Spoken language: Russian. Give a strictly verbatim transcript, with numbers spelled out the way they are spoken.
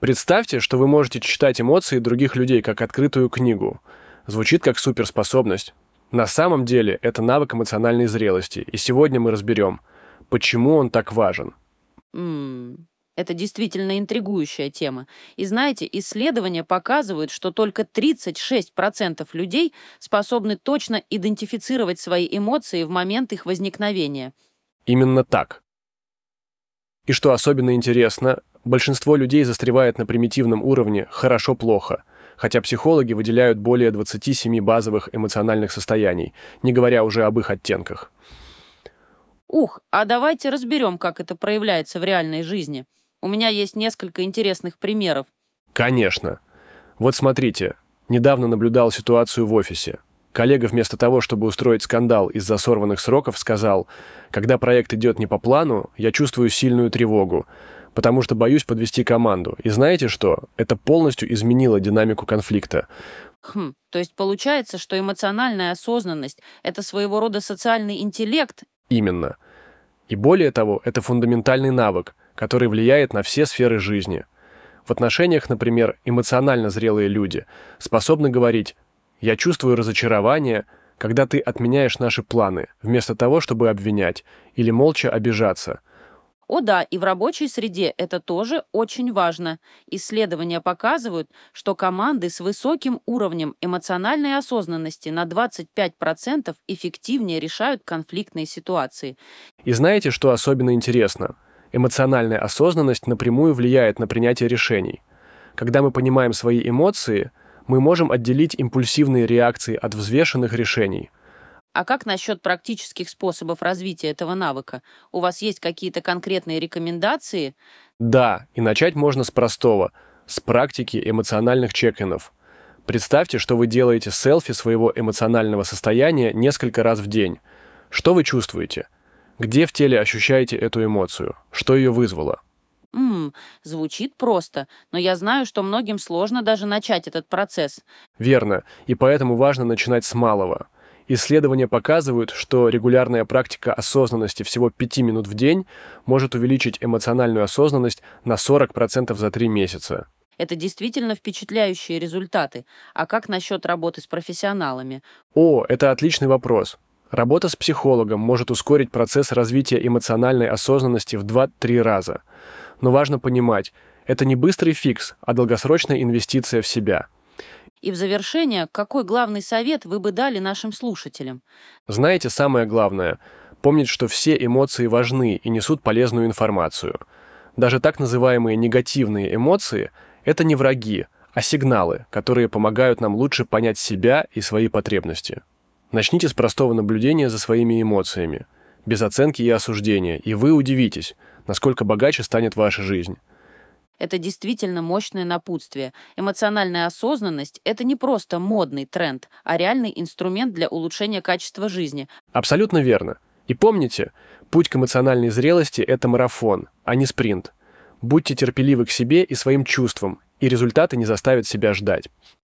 Представьте, что вы можете читать эмоции других людей как открытую книгу. Звучит как суперспособность. На самом деле это навык эмоциональной зрелости, и сегодня мы разберем, почему он так важен. М, Это действительно интригующая тема. И знаете, исследования показывают, что только тридцать шесть процентов людей способны точно идентифицировать свои эмоции в момент их возникновения. Именно так. И что особенно интересно, большинство людей застревает на примитивном уровне «хорошо-плохо», хотя психологи выделяют более двадцати семи базовых эмоциональных состояний, не говоря уже об их оттенках. Ух, а давайте разберем, как это проявляется в реальной жизни. У меня есть несколько интересных примеров. Конечно. Вот смотрите, недавно наблюдал ситуацию в офисе. Коллега вместо того, чтобы устроить скандал из-за сорванных сроков, сказал: «Когда проект идет не по плану, я чувствую сильную тревогу, потому что боюсь подвести команду. И знаете что? Это полностью изменило динамику конфликта». Хм, то есть получается, что эмоциональная осознанность– это своего рода социальный интеллект? Именно. И более того, это фундаментальный навык, который влияет на все сферы жизни. В отношениях, например, эмоционально зрелые люди способны говорить: «Я чувствую разочарование, когда ты отменяешь наши планы, вместо того, чтобы обвинять или молча обижаться». О да, и в рабочей среде это тоже очень важно. Исследования показывают, что команды с высоким уровнем эмоциональной осознанности на двадцать пять процентов эффективнее решают конфликтные ситуации. И знаете, что особенно интересно? Эмоциональная осознанность напрямую влияет на принятие решений. Когда мы понимаем свои эмоции, мы можем отделить импульсивные реакции от взвешенных решений. А как насчет практических способов развития этого навыка? У вас есть какие-то конкретные рекомендации? Да, и начать можно с простого, с практики эмоциональных чек-инов. Представьте, что вы делаете селфи своего эмоционального состояния несколько раз в день. Что вы чувствуете? Где в теле ощущаете эту эмоцию? Что ее вызвало? Ммм, звучит просто, но я знаю, что многим сложно даже начать этот процесс. Верно, и поэтому важно начинать с малого. Исследования показывают, что регулярная практика осознанности всего пяти минут в день может увеличить эмоциональную осознанность на сорок процентов за три месяца. Это действительно впечатляющие результаты. А как насчет работы с профессионалами? О, это отличный вопрос. Работа с психологом может ускорить процесс развития эмоциональной осознанности в два-три раза. Но важно понимать, это не быстрый фикс, а долгосрочная инвестиция в себя. И в завершение, какой главный совет вы бы дали нашим слушателям? Знаете, самое главное – помнить, что все эмоции важны и несут полезную информацию. Даже так называемые негативные эмоции – это не враги, а сигналы, которые помогают нам лучше понять себя и свои потребности. Начните с простого наблюдения за своими эмоциями, без оценки и осуждения, и вы удивитесь, насколько богаче станет ваша жизнь. Это действительно мощное напутствие. Эмоциональная осознанность– это не просто модный тренд, а реальный инструмент для улучшения качества жизни. Абсолютно верно. И помните, путь к эмоциональной зрелости – это марафон, а не спринт. Будьте терпеливы к себе и своим чувствам, и результаты не заставят себя ждать.